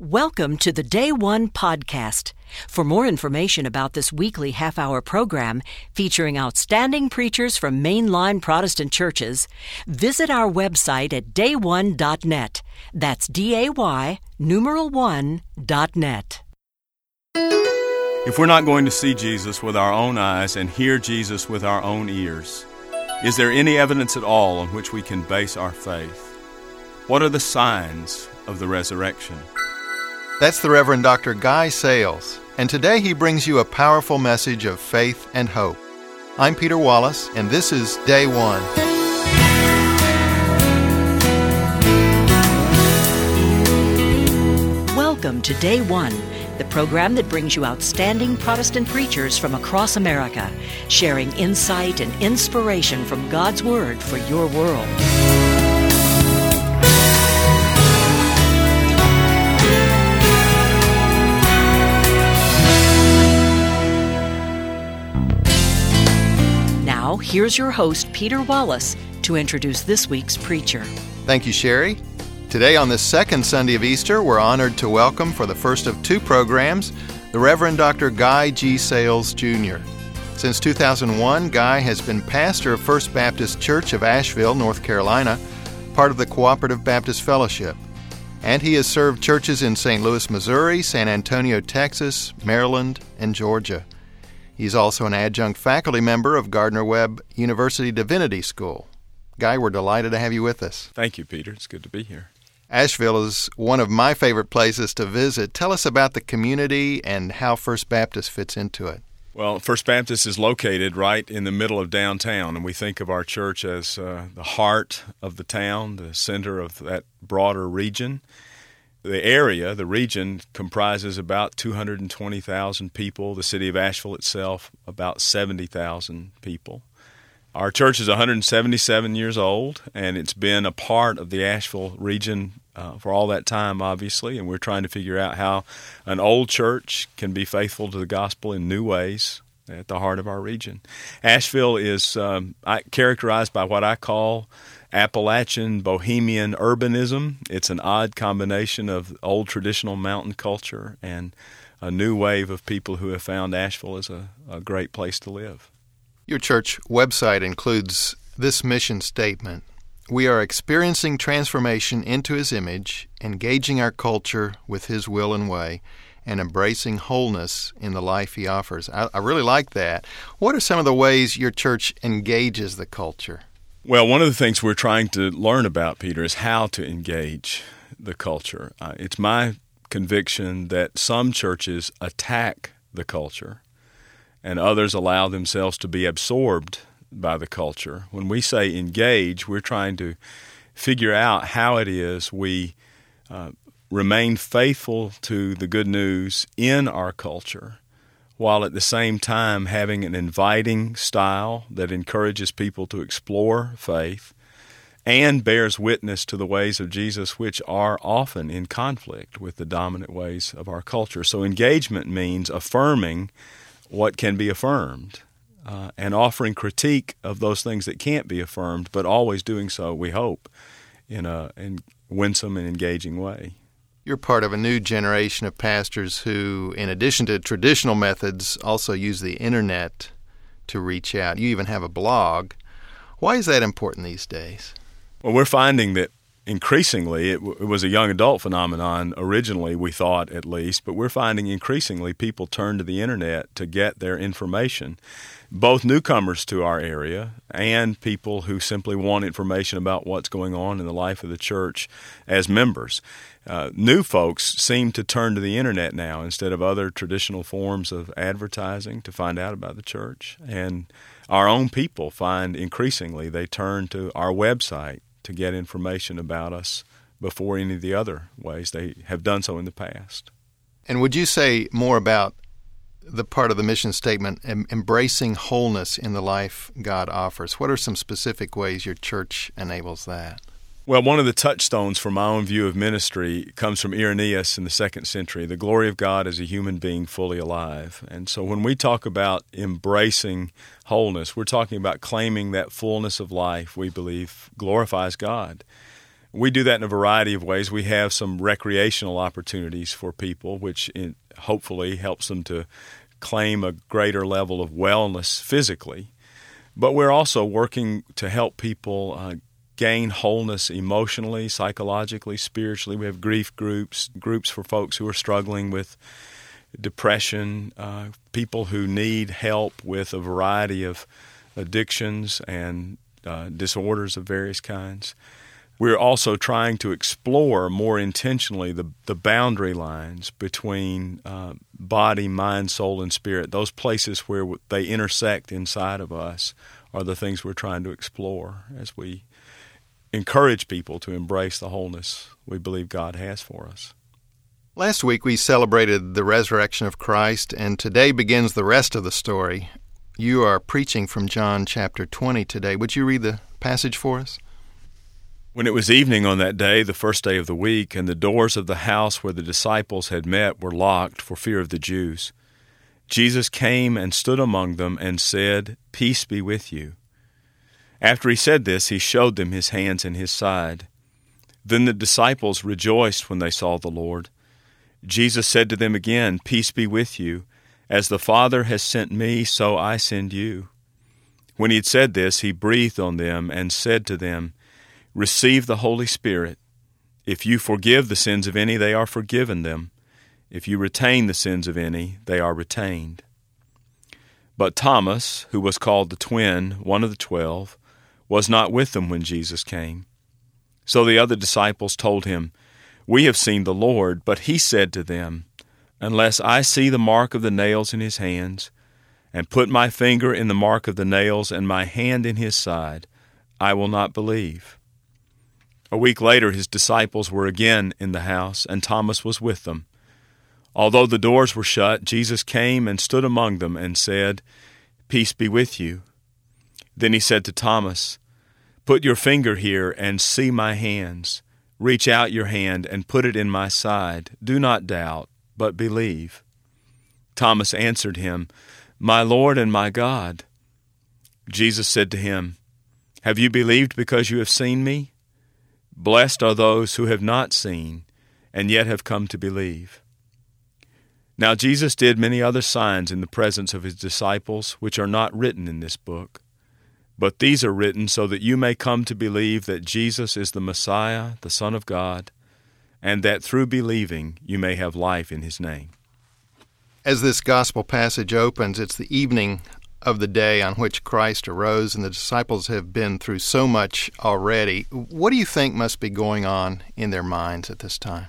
Welcome to the Day One podcast. For more information about this weekly half-hour program featuring outstanding preachers from mainline Protestant churches, visit our website at day1.net. That's day1.net. If we're not going to see Jesus with our own eyes and hear Jesus with our own ears, is there any evidence at all on which we can base our faith? What are the signs of the resurrection? That's the Reverend Dr. Guy Sales, and today he brings you a powerful message of faith and hope. I'm Peter Wallace, and this is Day One. Welcome to Day One, the program that brings you outstanding Protestant preachers from across America, sharing insight and inspiration from God's Word for your world. Now, here's your host, Peter Wallace, to introduce this week's preacher. Thank you, Sherry. Today, on this second Sunday of Easter, we're honored to welcome, for the first of two programs, the Reverend Dr. Guy G. Sales, Jr. Since 2001, Guy has been pastor of First Baptist Church of Asheville, North Carolina, part of the Cooperative Baptist Fellowship. And he has served churches in St. Louis, Missouri, San Antonio, Texas, Maryland, and Georgia. He's also an adjunct faculty member of Gardner-Webb University Divinity School. Guy, we're delighted to have you with us. Thank you, Peter. It's good to be here. Asheville is one of my favorite places to visit. Tell us about the community and how First Baptist fits into it. Well, First Baptist is located right in the middle of downtown, and we think of our church as the heart of the town, the center of that broader region. The area, the region, comprises about 220,000 people. The city of Asheville itself, about 70,000 people. Our church is 177 years old, and it's been a part of the Asheville region for all that time, obviously, and we're trying to figure out how an old church can be faithful to the gospel in new ways at the heart of our region. Asheville is characterized by what I call Appalachian Bohemian urbanism. It's an odd combination of old traditional mountain culture and a new wave of people who have found Asheville as a great place to live. Your church website includes this mission statement: "We are experiencing transformation into His image, engaging our culture with His will and way, and embracing wholeness in the life He offers." I really like that. What are some of the ways your church engages the culture? Well, one of the things we're trying to learn about, Peter, is how to engage the culture. It's my conviction that some churches attack the culture and others allow themselves to be absorbed by the culture. When we say engage, we're trying to figure out how it is we remain faithful to the good news in our culture, while at the same time having an inviting style that encourages people to explore faith and bears witness to the ways of Jesus, which are often in conflict with the dominant ways of our culture. So engagement means affirming what can be affirmed and offering critique of those things that can't be affirmed, but always doing so, we hope, in a winsome and engaging way. You're part of a new generation of pastors who, in addition to traditional methods, also use the internet to reach out. You even have a blog. Why is that important these days? Well, we're finding that increasingly, it was a young adult phenomenon originally, we thought at least, but we're finding increasingly people turn to the internet to get their information, both newcomers to our area and people who simply want information about what's going on in the life of the church as members. New folks seem to turn to the internet now instead of other traditional forms of advertising to find out about the church. And our own people find increasingly they turn to our website to get information about us before any of the other ways they have done so in the past. And would you say more about the part of the mission statement, embracing wholeness in the life God offers? What are some specific ways your church enables that? Well, one of the touchstones for my own view of ministry comes from Irenaeus in the 2nd century, the glory of God as a human being fully alive. And so when we talk about embracing wholeness, we're talking about claiming that fullness of life we believe glorifies God. We do that in a variety of ways. We have some recreational opportunities for people, which hopefully helps them to claim a greater level of wellness physically. But we're also working to help people gain wholeness emotionally, psychologically, spiritually. We have grief groups for folks who are struggling with depression, people who need help with a variety of addictions and disorders of various kinds. We're also trying to explore more intentionally the boundary lines between body, mind, soul, and spirit. Those places where they intersect inside of us are the things we're trying to explore as we encourage people to embrace the wholeness we believe God has for us. Last week we celebrated the resurrection of Christ, and today begins the rest of the story. You are preaching from John chapter 20 today. Would you read the passage for us? When it was evening on that day, the first day of the week, and the doors of the house where the disciples had met were locked for fear of the Jews, Jesus came and stood among them and said, "Peace be with you." After he said this, he showed them his hands and his side. Then the disciples rejoiced when they saw the Lord. Jesus said to them again, "Peace be with you. As the Father has sent me, so I send you." When he had said this, he breathed on them and said to them, "Receive the Holy Spirit. If you forgive the sins of any, they are forgiven them. If you retain the sins of any, they are retained." But Thomas, who was called the twin, one of the 12, was not with them when Jesus came. So the other disciples told him, "We have seen the Lord." But he said to them, "Unless I see the mark of the nails in his hands, and put my finger in the mark of the nails and my hand in his side, I will not believe." A week later his disciples were again in the house, and Thomas was with them. Although the doors were shut, Jesus came and stood among them and said, "Peace be with you." Then he said to Thomas, "Put your finger here and see my hands. Reach out your hand and put it in my side. Do not doubt, but believe." Thomas answered him, "My Lord and my God." Jesus said to him, "Have you believed because you have seen me? Blessed are those who have not seen and yet have come to believe." Now Jesus did many other signs in the presence of his disciples, which are not written in this book. But these are written so that you may come to believe that Jesus is the Messiah, the Son of God, and that through believing you may have life in his name. As this gospel passage opens, it's the evening of the day on which Christ arose, and the disciples have been through so much already. What do you think must be going on in their minds at this time?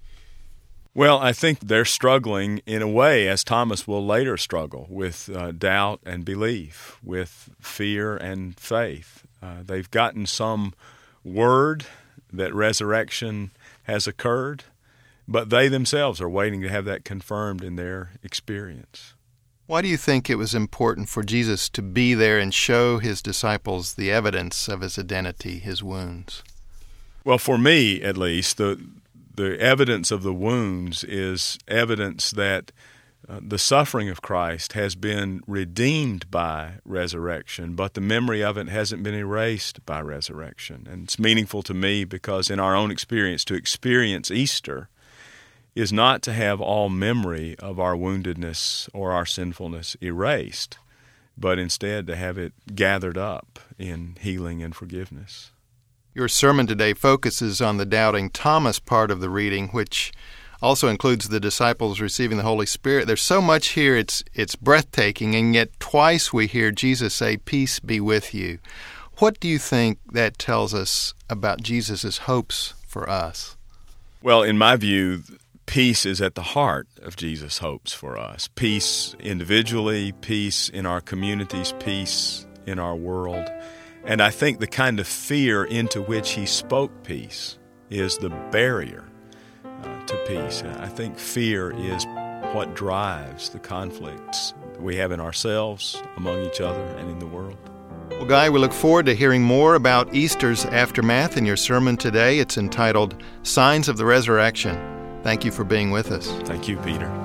Well, I think they're struggling in a way, as Thomas will later struggle, with doubt and belief, with fear and faith. They've gotten some word that resurrection has occurred, but they themselves are waiting to have that confirmed in their experience. Why do you think it was important for Jesus to be there and show his disciples the evidence of his identity, his wounds? Well, for me, at least, the evidence of the wounds is evidence that the suffering of Christ has been redeemed by resurrection, but the memory of it hasn't been erased by resurrection. And it's meaningful to me because in our own experience, to experience Easter is not to have all memory of our woundedness or our sinfulness erased, but instead to have it gathered up in healing and forgiveness. Your sermon today focuses on the doubting Thomas part of the reading, which also includes the disciples receiving the Holy Spirit. There's so much here, it's breathtaking, and yet twice we hear Jesus say, "Peace be with you." What do you think that tells us about Jesus' hopes for us? Well, in my view, peace is at the heart of Jesus' hopes for us. Peace individually, peace in our communities, peace in our world. And I think the kind of fear into which he spoke peace is the barrier to peace. I think fear is what drives the conflicts we have in ourselves, among each other, and in the world. Well, Guy, we look forward to hearing more about Easter's aftermath in your sermon today. It's entitled Signs of the Resurrection. Thank you for being with us. Thank you, Peter.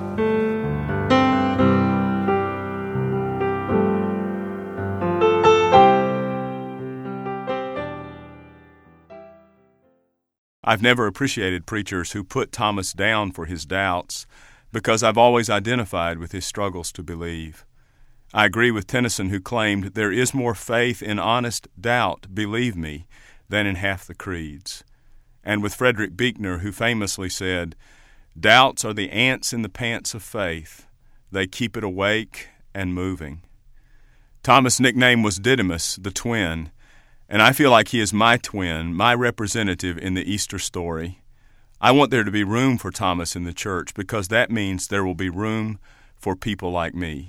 I've never appreciated preachers who put Thomas down for his doubts because I've always identified with his struggles to believe. I agree with Tennyson, who claimed, "There is more faith in honest doubt, believe me, than in half the creeds." And with Frederick Buechner, who famously said, "Doubts are the ants in the pants of faith. They keep it awake and moving." Thomas' nickname was Didymus, the twin, and I feel like he is my twin, my representative in the Easter story. I want there to be room for Thomas in the church because that means there will be room for people like me.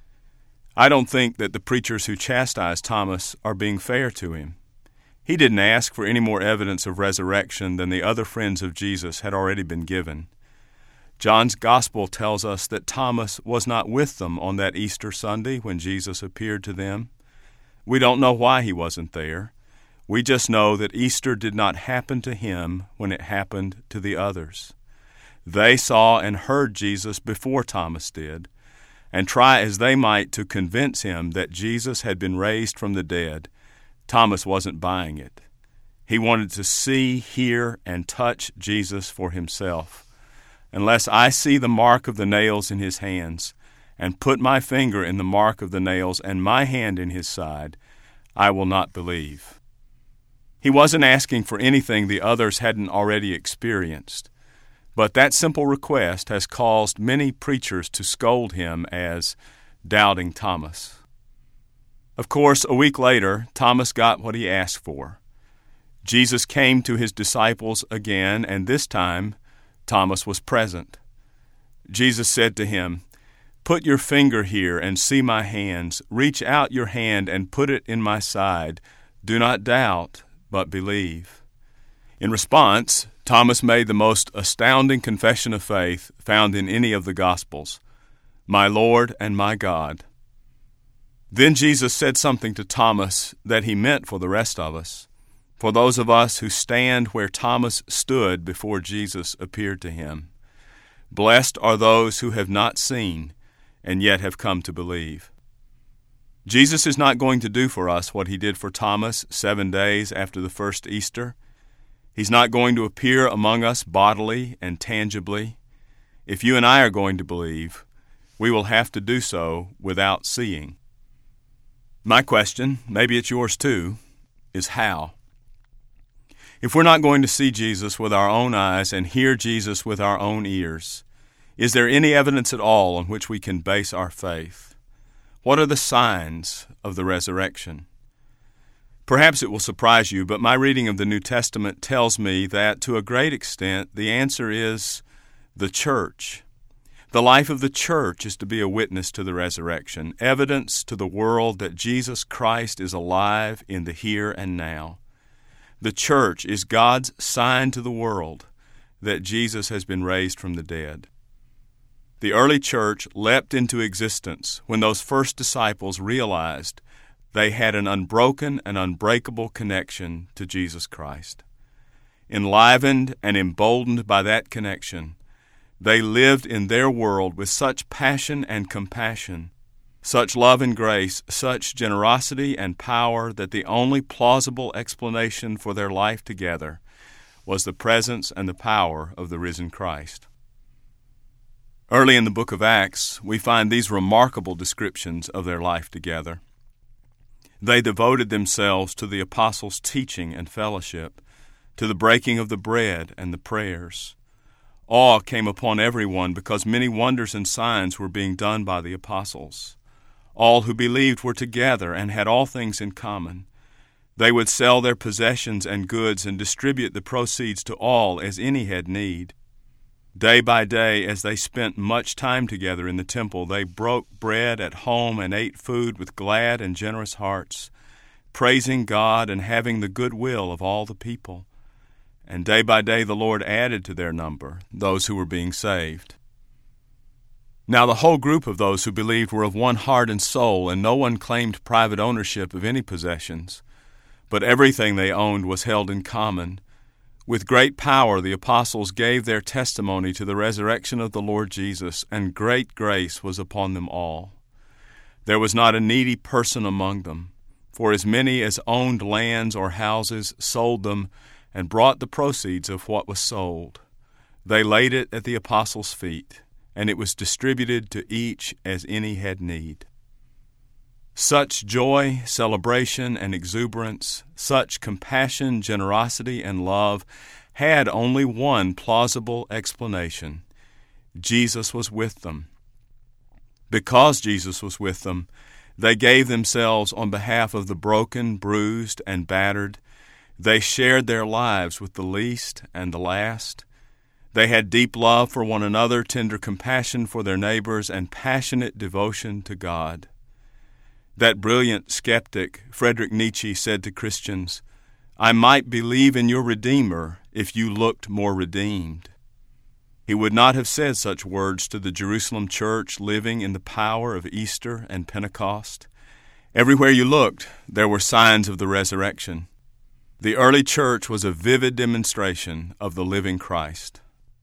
I don't think that the preachers who chastise Thomas are being fair to him. He didn't ask for any more evidence of resurrection than the other friends of Jesus had already been given. John's Gospel tells us that Thomas was not with them on that Easter Sunday when Jesus appeared to them. We don't know why he wasn't there. We just know that Easter did not happen to him when it happened to the others. They saw and heard Jesus before Thomas did, and try as they might to convince him that Jesus had been raised from the dead, Thomas wasn't buying it. He wanted to see, hear, and touch Jesus for himself. "Unless I see the mark of the nails in his hands, and put my finger in the mark of the nails and my hand in his side, I will not believe." He wasn't asking for anything the others hadn't already experienced. But that simple request has caused many preachers to scold him as Doubting Thomas. Of course, a week later, Thomas got what he asked for. Jesus came to his disciples again, and this time, Thomas was present. Jesus said to him, "Put your finger here and see my hands. Reach out your hand and put it in my side. Do not doubt, but believe." In response, Thomas made the most astounding confession of faith found in any of the Gospels: "My Lord and my God." Then Jesus said something to Thomas that he meant for the rest of us, for those of us who stand where Thomas stood before Jesus appeared to him. Blessed are those who have not seen and yet have come to believe. Jesus is not going to do for us what he did for Thomas 7 days after the first Easter. He's not going to appear among us bodily and tangibly. If you and I are going to believe, we will have to do so without seeing. My question, maybe it's yours too, is how? If we're not going to see Jesus with our own eyes and hear Jesus with our own ears, is there any evidence at all on which we can base our faith? What are the signs of the resurrection? Perhaps it will surprise you, but my reading of the New Testament tells me that, to a great extent, the answer is the church. The life of the church is to be a witness to the resurrection, evidence to the world that Jesus Christ is alive in the here and now. The church is God's sign to the world that Jesus has been raised from the dead. The early church leapt into existence when those first disciples realized they had an unbroken and unbreakable connection to Jesus Christ. Enlivened and emboldened by that connection, they lived in their world with such passion and compassion, such love and grace, such generosity and power that the only plausible explanation for their life together was the presence and the power of the risen Christ. Early in the book of Acts, we find these remarkable descriptions of their life together. They devoted themselves to the apostles' teaching and fellowship, to the breaking of the bread and the prayers. Awe came upon everyone because many wonders and signs were being done by the apostles. All who believed were together and had all things in common. They would sell their possessions and goods and distribute the proceeds to all as any had need. Day by day, as they spent much time together in the temple, they broke bread at home and ate food with glad and generous hearts, praising God and having the good will of all the people. And day by day the Lord added to their number those who were being saved. Now the whole group of those who believed were of one heart and soul, and no one claimed private ownership of any possessions, but everything they owned was held in common. With great power the apostles gave their testimony to the resurrection of the Lord Jesus, and great grace was upon them all. There was not a needy person among them, for as many as owned lands or houses sold them and brought the proceeds of what was sold. They laid it at the apostles' feet, and it was distributed to each as any had need. Such joy, celebration, and exuberance, such compassion, generosity, and love had only one plausible explanation. Jesus was with them. Because Jesus was with them, they gave themselves on behalf of the broken, bruised, and battered. They shared their lives with the least and the last. They had deep love for one another, tender compassion for their neighbors, and passionate devotion to God. That brilliant skeptic, Friedrich Nietzsche, said to Christians, "I might believe in your Redeemer if you looked more redeemed." He would not have said such words to the Jerusalem church living in the power of Easter and Pentecost. Everywhere you looked, there were signs of the resurrection. The early church was a vivid demonstration of the living Christ.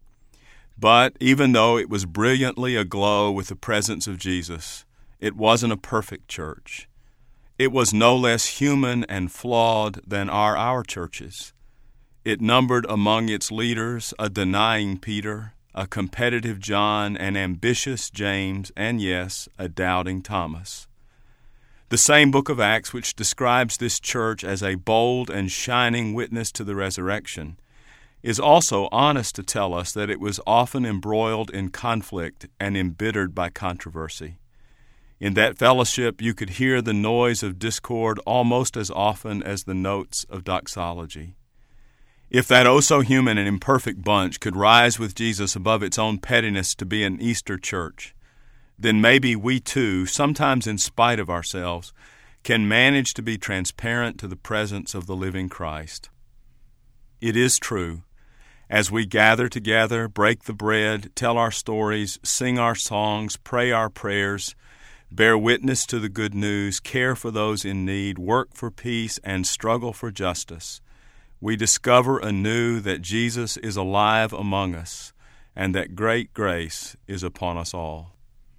But even though it was brilliantly aglow with the presence of Jesus, it wasn't a perfect church. It was no less human and flawed than are our churches. It numbered among its leaders a denying Peter, a competitive John, an ambitious James, and yes, a doubting Thomas. The same book of Acts, which describes this church as a bold and shining witness to the resurrection, is also honest to tell us that it was often embroiled in conflict and embittered by controversy. In that fellowship, you could hear the noise of discord almost as often as the notes of doxology. If that oh-so-human and imperfect bunch could rise with Jesus above its own pettiness to be an Easter church, then maybe we too, sometimes in spite of ourselves, can manage to be transparent to the presence of the living Christ. It is true. As we gather together, break the bread, tell our stories, sing our songs, pray our prayers, bear witness to the good news, care for those in need, work for peace, and struggle for justice, we discover anew that Jesus is alive among us and that great grace is upon us all.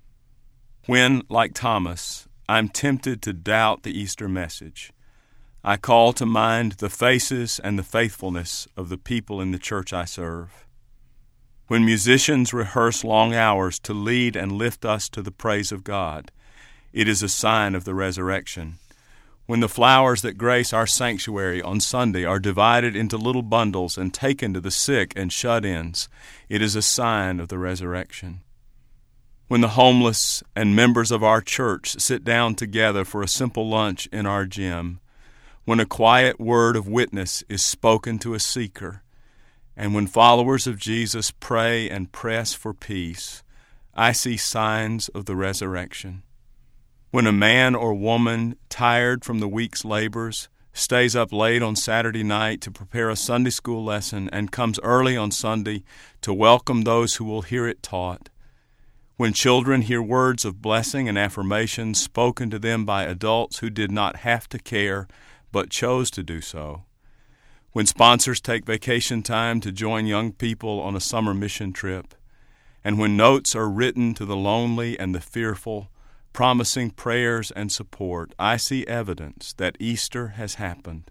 When, like Thomas, I'm tempted to doubt the Easter message, I call to mind the faces and the faithfulness of the people in the church I serve. When musicians rehearse long hours to lead and lift us to the praise of God, it is a sign of the resurrection. When the flowers that grace our sanctuary on Sunday are divided into little bundles and taken to the sick and shut-ins, it is a sign of the resurrection. When the homeless and members of our church sit down together for a simple lunch in our gym, when a quiet word of witness is spoken to a seeker, and when followers of Jesus pray and press for peace, I see signs of the resurrection. When a man or woman, tired from the week's labors, stays up late on Saturday night to prepare a Sunday school lesson and comes early on Sunday to welcome those who will hear it taught, when children hear words of blessing and affirmation spoken to them by adults who did not have to care but chose to do so, when sponsors take vacation time to join young people on a summer mission trip, and when notes are written to the lonely and the fearful, promising prayers and support, I see evidence that Easter has happened.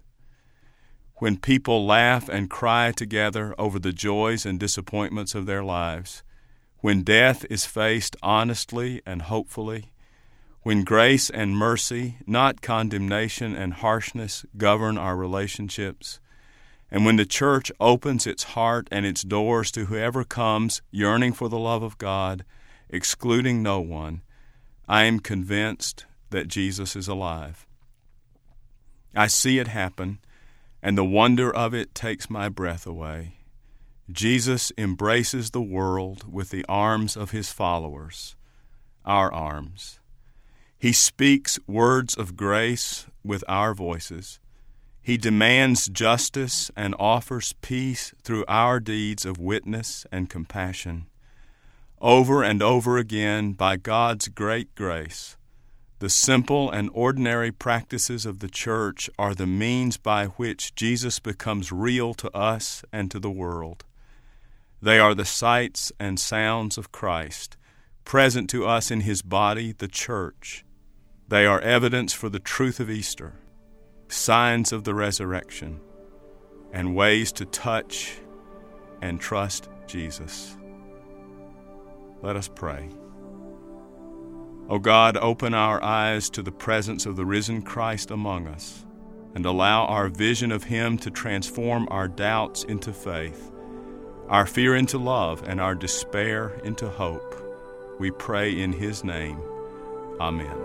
When people laugh and cry together over the joys and disappointments of their lives, when death is faced honestly and hopefully, when grace and mercy, not condemnation and harshness, govern our relationships, and when the church opens its heart and its doors to whoever comes yearning for the love of God, excluding no one, I am convinced that Jesus is alive. I see it happen, and the wonder of it takes my breath away. Jesus embraces the world with the arms of his followers, our arms. He speaks words of grace with our voices. He demands justice and offers peace through our deeds of witness and compassion. Over and over again, by God's great grace, the simple and ordinary practices of the church are the means by which Jesus becomes real to us and to the world. They are the sights and sounds of Christ, present to us in his body, the church. They are evidence for the truth of Easter, signs of the resurrection. and ways to touch and trust Jesus. Let us pray. O God, open our eyes to the presence of the risen Christ among us, and allow our vision of Him to transform our doubts into faith, our fear into love, and our despair into hope. We pray in His name. Amen.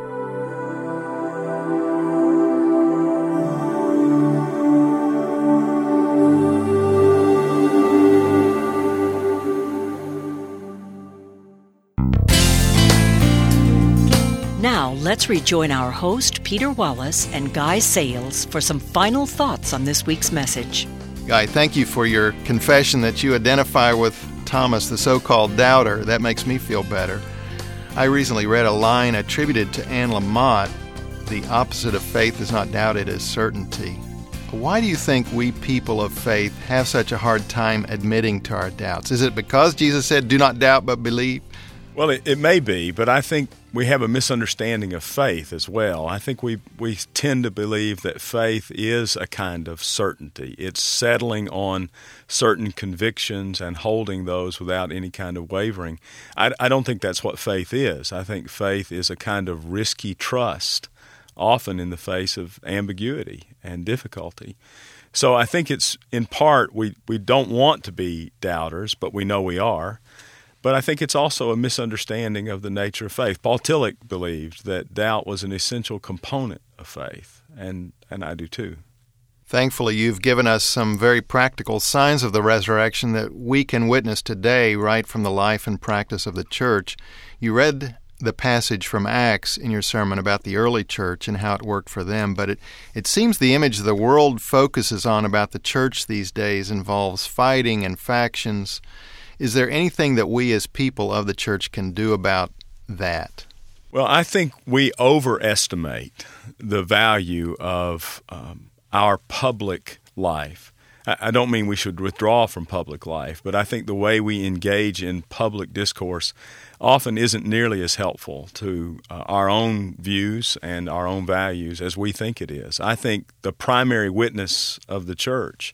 Now, let's rejoin our host, Peter Wallace, and Guy Sales for some final thoughts on this week's message. Guy, thank you for your confession that you identify with Thomas, the so-called doubter. That makes me feel better. I recently read a line attributed to Anne Lamott, "The opposite of faith is not doubt, it is certainty." Why do you think we people of faith have such a hard time admitting to our doubts? Is it because Jesus said, "Do not doubt, but believe"? Well, it may be, but I think we have a misunderstanding of faith as well. I think we tend to believe that faith is a kind of certainty. It's settling on certain convictions and holding those without any kind of wavering. I don't think that's what faith is. I think faith is a kind of risky trust, often in the face of ambiguity and difficulty. So I think it's, in part, we don't want to be doubters, but we know we are. But I think it's also a misunderstanding of the nature of faith. Paul Tillich believed that doubt was an essential component of faith, and I do too. Thankfully, you've given us some very practical signs of the resurrection that we can witness today right from the life and practice of the church. You read the passage from Acts in your sermon about the early church and how it worked for them, but it seems the image the world focuses on about the church these days involves fighting and factions. Is there anything that we as people of the church can do about that? Well, I think we overestimate the value of our public life. I don't mean we should withdraw from public life, but I think the way we engage in public discourse often isn't nearly as helpful to our own views and our own values as we think it is. I think the primary witness of the church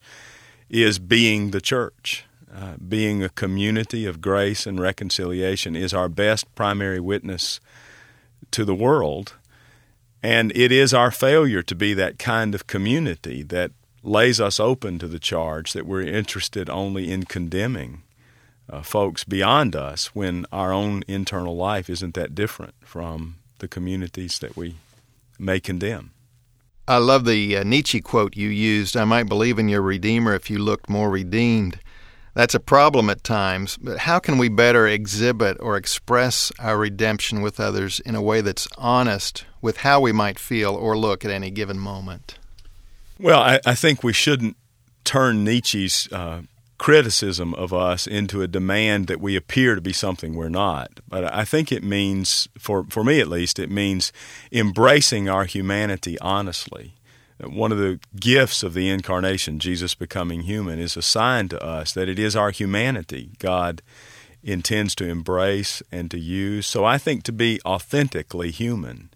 is being the church. Being a community of grace and reconciliation is our best primary witness to the world, and it is our failure to be that kind of community that lays us open to the charge that we're interested only in condemning folks beyond us when our own internal life isn't that different from the communities that we may condemn. I love the Nietzsche quote you used, "I might believe in your Redeemer if you looked more redeemed." That's a problem at times, but how can we better exhibit or express our redemption with others in a way that's honest with how we might feel or look at any given moment? Well, I think we shouldn't turn Nietzsche's criticism of us into a demand that we appear to be something we're not. But I think it means, for me at least, it means embracing our humanity honestly. One of the gifts of the incarnation, Jesus becoming human, is a sign to us that it is our humanity God intends to embrace and to use. So I think to be authentically human,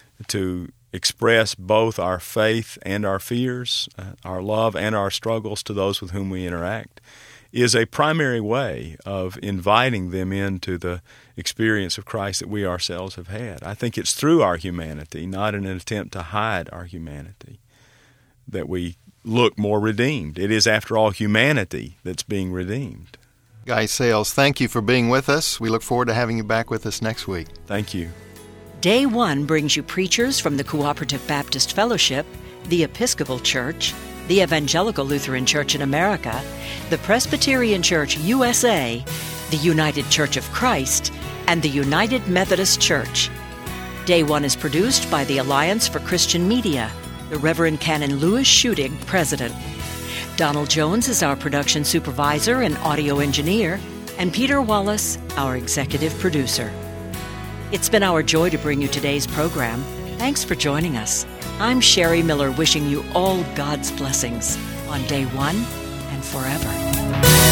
to express both our faith and our fears, our love and our struggles to those with whom we interact, is a primary way of inviting them into the experience of Christ that we ourselves have had. I think it's through our humanity, not in an attempt to hide our humanity, that we look more redeemed. It is, after all, humanity that's being redeemed. Guy Sales, thank you for being with us. We look forward to having you back with us next week. Thank you. Day One brings you preachers from the Cooperative Baptist Fellowship, the Episcopal Church, the Evangelical Lutheran Church in America, the Presbyterian Church USA, the United Church of Christ, and the United Methodist Church. Day One is produced by the Alliance for Christian Media, the Reverend Canon Louis Schudig, President. Donald Jones is our production supervisor and audio engineer, and Peter Wallace, our executive producer. It's been our joy to bring you today's program. Thanks for joining us. I'm Sherry Miller, wishing you all God's blessings on Day One and forever.